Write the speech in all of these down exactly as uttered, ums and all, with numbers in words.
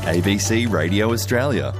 A B C Radio Australia.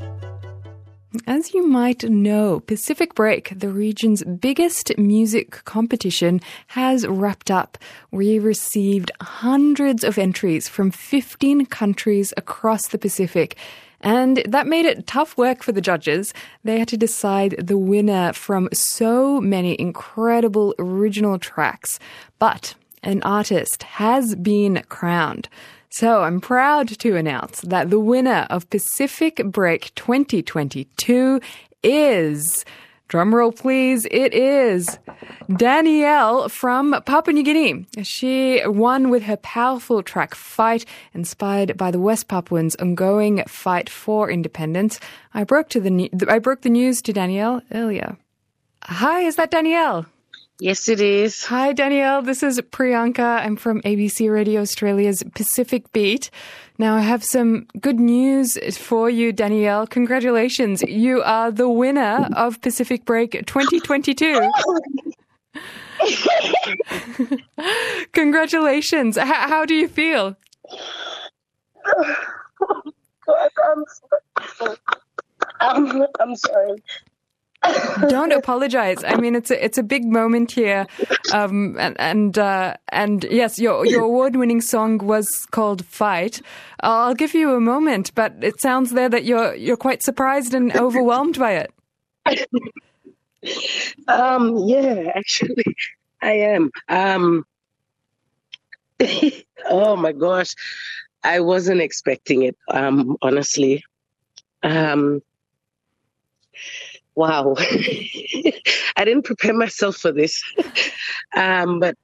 As you might know, Pacific Break, the region's biggest music competition, has wrapped up. We received hundreds of entries from fifteen countries across the Pacific. And that made it tough work for the judges. They had to decide the winner from so many incredible original tracks. But an artist has been crowned. So I'm proud to announce that the winner of Pacific Break twenty twenty-two is, drumroll please, it is Danielle from Papua New Guinea. She won with her powerful track Fight, inspired by the West Papuans' ongoing fight for independence. I broke to the I broke the news to Danielle earlier. Hi, is that Danielle? Yes, it is. Hi, Danielle. This is Priyanka. I'm from A B C Radio Australia's Pacific Beat. Now, I have some good news for you, Danielle. Congratulations. You are the winner of Pacific Break twenty twenty-two. Congratulations. H- how do you feel? God, I'm, so, I'm, I'm sorry. Don't apologize. I mean, it's a it's a big moment here, um, and and uh, and yes, your your award-winning song was called "Fight." I'll give you a moment, but it sounds there that you're you're quite surprised and overwhelmed by it. Um, yeah, actually, I am. Um, oh my gosh, I wasn't expecting it. Um, honestly, um. Wow. I didn't prepare myself for this. um, but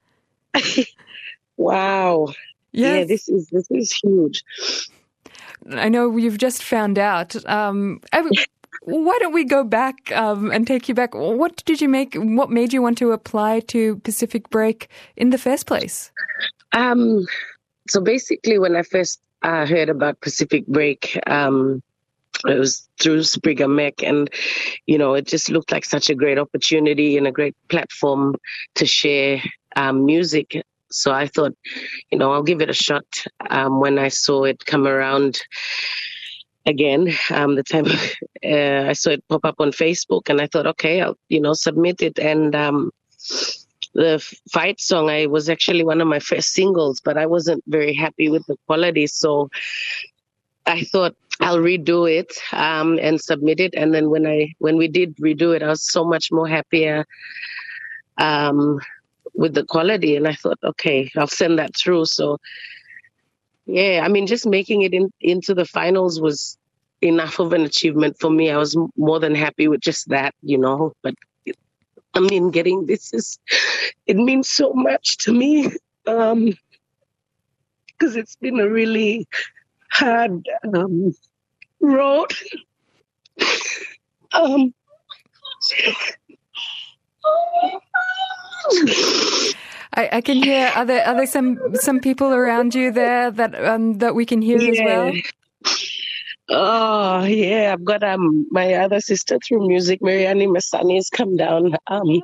wow. Yes. Yeah, this is this is huge. I know you've just found out. Um, I, why don't we go back um, and take you back? What did you make? What made you want to apply to Pacific Break in the first place? Um, so basically, when I first uh, heard about Pacific Break, um, it was through Springer Mech, and, you know, it just looked like such a great opportunity and a great platform to share um, music. So I thought, you know, I'll give it a shot. Um, when I saw it come around again, um, the time uh, I saw it pop up on Facebook, and I thought, okay, I'll, you know, submit it. And um, the Fight song, I was actually one of my first singles, but I wasn't very happy with the quality. So I thought, I'll redo it um, and submit it. And then when I when we did redo it, I was so much more happier um, with the quality. And I thought, okay, I'll send that through. So, yeah, I mean, just making it in, into the finals was enough of an achievement for me. I was more than happy with just that, you know. But, I mean, getting this is, it means so much to me because um, it's been a really hard um, road. um, I, I can hear. Are there are there some some people around you there that um that we can hear yeah. as well? Oh yeah, I've got um my other sister through music, Mariani Masani, has come down. Um,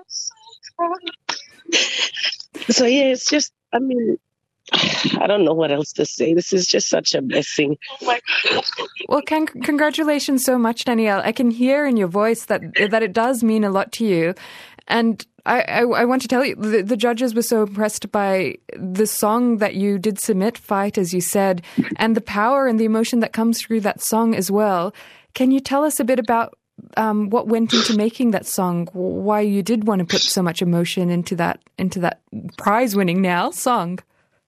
so yeah, it's just. I mean. I don't know what else to say. This is just such a blessing. Oh my God. Well, con- congratulations so much, Danielle. I can hear in your voice that that it does mean a lot to you. And I, I, I want to tell you, the, the judges were so impressed by the song that you did submit, Fight, as you said, and the power and the emotion that comes through that song as well. Can you tell us a bit about um, what went into making that song, why you did want to put so much emotion into that, into that prize-winning now song?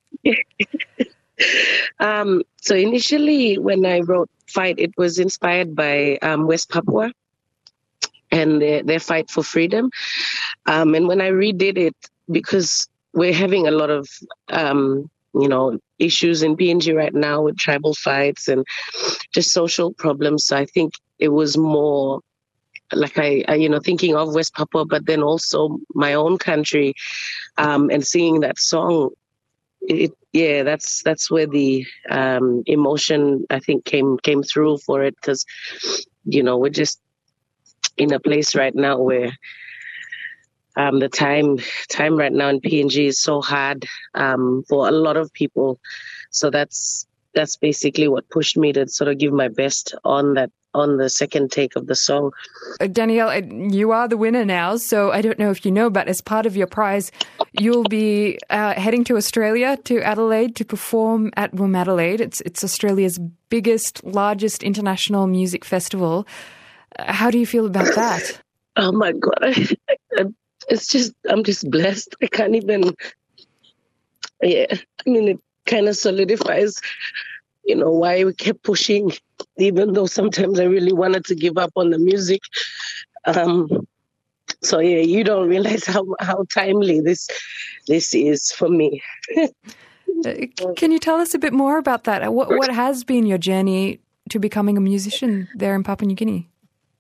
um, so initially when I wrote Fight, it was inspired by um, West Papua and their, their fight for freedom. Um, and when I redid it, because we're having a lot of, um, you know, issues in P N G right now with tribal fights and just social problems. So I think it was more like I, I you know, thinking of West Papua, but then also my own country um, and singing that song. It, yeah, that's that's where the um, emotion I think came came through for it, because you know we're just in a place right now where um, the time time right now in P N G is so hard um, for a lot of people. So that's that's basically what pushed me to sort of give my best on that on the second take of the song. Uh, Danielle, uh, you are the winner now, so I don't know if you know, but as part of your prize, you'll be uh, heading to Australia, to Adelaide, to perform at Womadelaide. It's it's Australia's biggest, largest international music festival. Uh, how do you feel about that? Oh my God, I, I, it's just I'm just blessed. I can't even. Yeah, I mean, it kind of solidifies, you know, why we kept pushing, even though sometimes I really wanted to give up on the music. Um, so yeah, you don't realize how how timely this this is for me. uh, can you tell us a bit more about that? What what has been your journey to becoming a musician there in Papua New Guinea?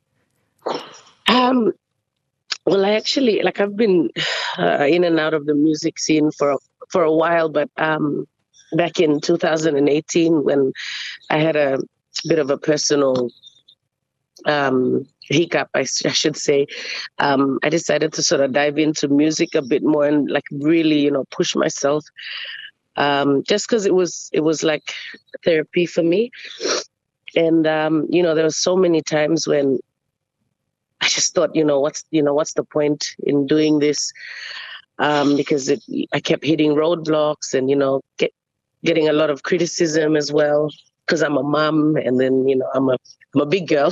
Um, well, I actually like I've been uh, in and out of the music scene for for a while, but um, back in two thousand eighteen, when I had a bit of a personal um, hiccup, I, I should say, um, I decided to sort of dive into music a bit more and like really, you know, push myself, um, just because it was it was like therapy for me. And um, you know, there were so many times when I just thought, you know, what's you know what's the point in doing this? Um, because it, I kept hitting roadblocks and, you know, get, getting a lot of criticism as well, because I'm a mom and then, you know, I'm a, I'm a big girl.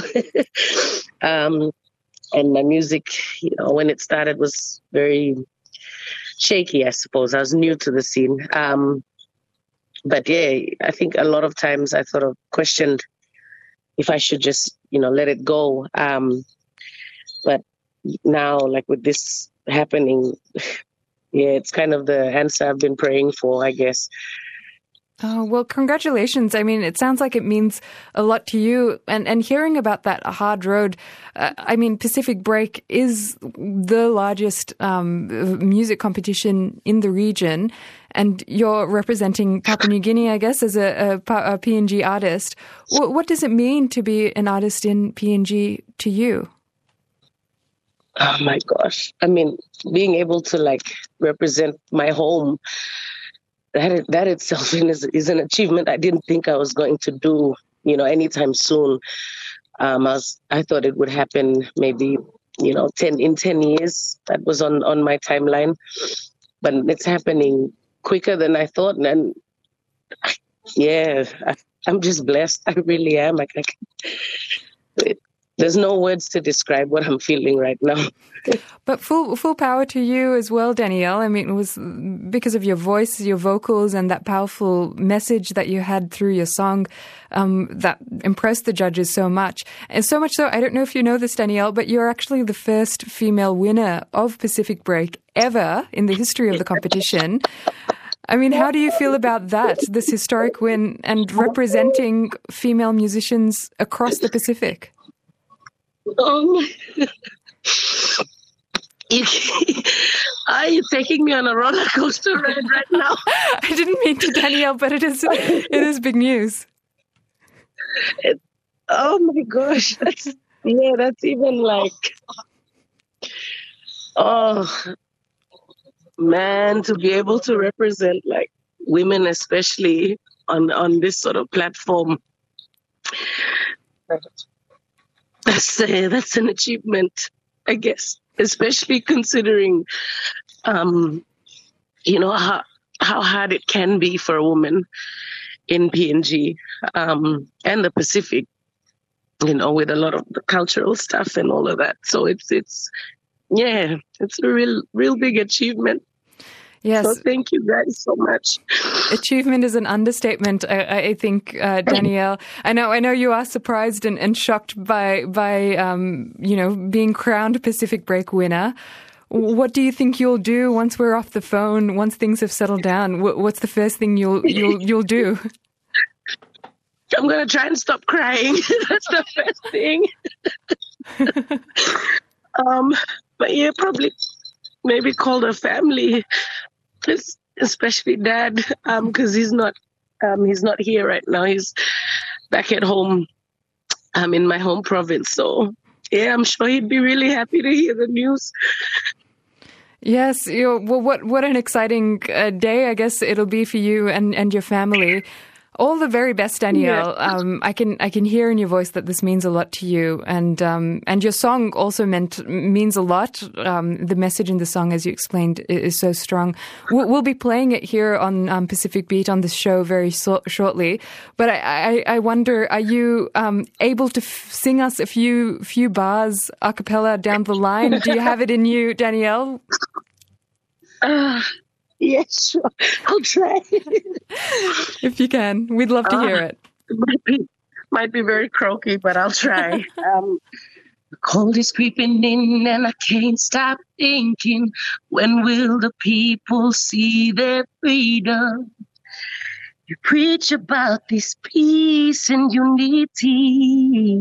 um, and my music, you know, when it started was very shaky, I suppose. I was new to the scene. Um, but yeah, I think a lot of times I sort of questioned if I should just, you know, let it go. Um, but now, like with this happening, yeah, it's kind of the answer I've been praying for, I guess. Oh, well, congratulations. I mean, it sounds like it means a lot to you. And and hearing about that hard road, uh, I mean, Pacific Break is the largest um, music competition in the region. And you're representing Papua New Guinea, I guess, as a, a, a P N G artist. W- what does it mean to be an artist in P N G to you? Oh my gosh. I mean, being able to like represent my home, that that itself is, is an achievement I didn't think I was going to do, you know, anytime soon. Um, I was, I thought it would happen maybe, you know, ten in ten years. That was on, on my timeline, but it's happening quicker than I thought. And, and yeah, I, I'm just blessed. I really am. Like, like it, there's no words to describe what I'm feeling right now. But full full power to you as well, Danielle. I mean, it was because of your voice, your vocals, and that powerful message that you had through your song um, that impressed the judges so much. And so much so, I don't know if you know this, Danielle, but you're actually the first female winner of Pacific Break ever in the history of the competition. I mean, how do you feel about that, this historic win and representing female musicians across the Pacific? Um, you, are you taking me on a roller coaster ride right now? I didn't mean to, Danielle, but it is it is big news. It, oh my gosh, that's yeah, that's even like, oh man, to be able to represent like women, especially on on this sort of platform. That's uh, that's an achievement, I guess, especially considering, um, you know, how how hard it can be for a woman in P N G um, and the Pacific, you know, with a lot of the cultural stuff and all of that. So it's it's yeah, it's a real real big achievement. Yes. So thank you guys so much. Achievement is an understatement, I, I think, uh, Danielle. I know, I know you are surprised and, and shocked by by um, you know, being crowned Pacific Break winner. What do you think you'll do once we're off the phone? Once things have settled down, what's the first thing you'll you'll you'll do? I'm gonna try and stop crying. That's the first thing. um, but yeah, probably maybe call the family. Especially Dad, um, because he's not, um, he's not here right now. He's back at home, um, in my home province. So, yeah, I'm sure he'd be really happy to hear the news. Yes, you know, well, what what an exciting uh, day, I guess it'll be for you and, and your family. All the very best, Danielle. Yeah. Um, I can I can hear in your voice that this means a lot to you, and um, and your song also meant means a lot. Um, the message in the song, as you explained, is so strong. We'll, we'll be playing it here on um, Pacific Beat on this show very so- shortly. But I, I, I wonder, are you um, able to f- sing us a few few bars a cappella down the line? Do you have it in you, Danielle? Uh, yes, sure. I'll try. If you can, we'd love to hear uh, it. It might be, might be very croaky, but I'll try. um, the cold is creeping in and I can't stop thinking, when will the people see their freedom? You preach about this peace and unity.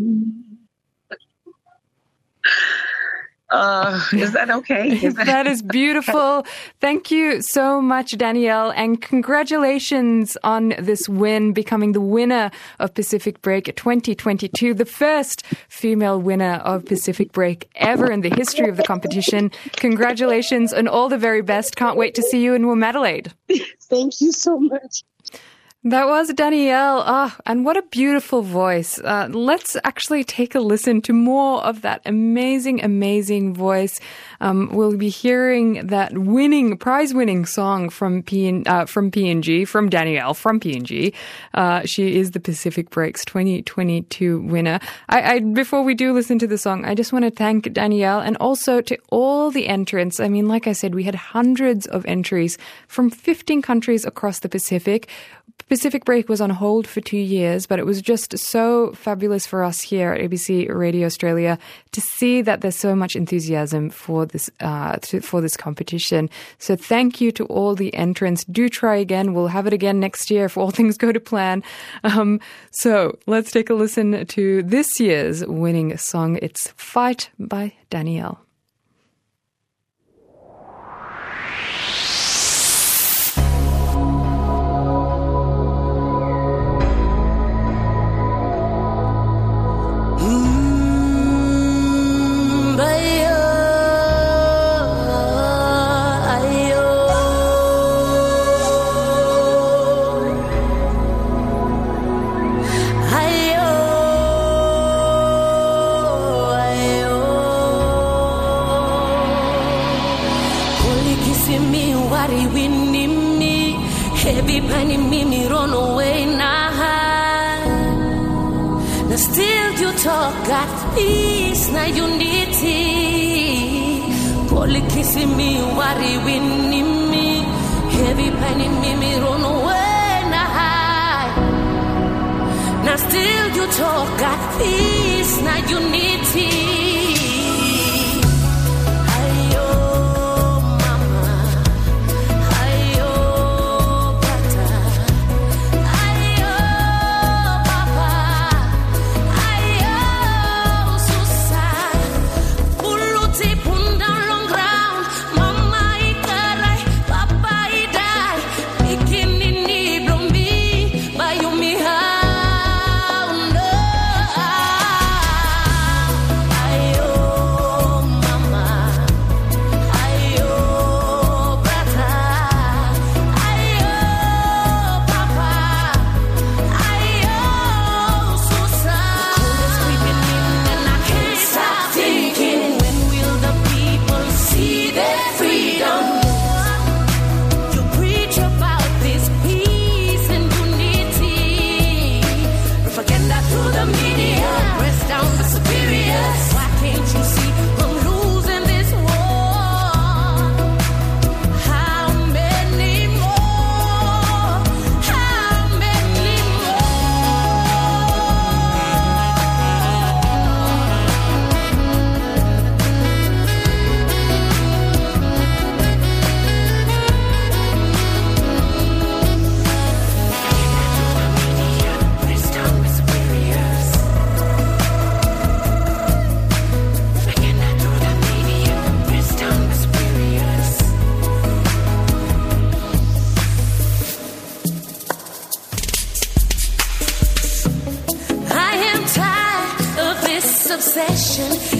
Uh, is that okay? Is that-, that is beautiful. Thank you so much, Danielle, and congratulations on this win, becoming the winner of Pacific Break twenty twenty-two, the first female winner of Pacific Break ever in the history of the competition. Congratulations and all the very best. Can't wait to see you in Womadelaide. Thank you so much. That was Danielle. Ah, and what a beautiful voice. Uh, let's actually take a listen to more of that amazing, amazing voice. Um, we'll be hearing that winning, prize-winning song from P- uh, from P N G, from Danielle, from P N G. Uh, she is the Pacific Breaks twenty twenty-two winner. I, I, before we do listen to the song, I just want to thank Danielle and also to all the entrants. I mean, like I said, we had hundreds of entries from fifteen countries across the Pacific. Pacific Break was on hold for two years, but it was just so fabulous for us here at A B C Radio Australia to see that there's so much enthusiasm for this uh, to, for this competition. So thank you to all the entrants. Do try again. We'll have it again next year if all things go to plan. Um, so let's take a listen to this year's winning song. It's Fight by Danielle. Got peace, na unity. Poli kissing me, worry winning me. Heavy pain me, me run away, na high. Now still you talk, got peace, na unity. Obsession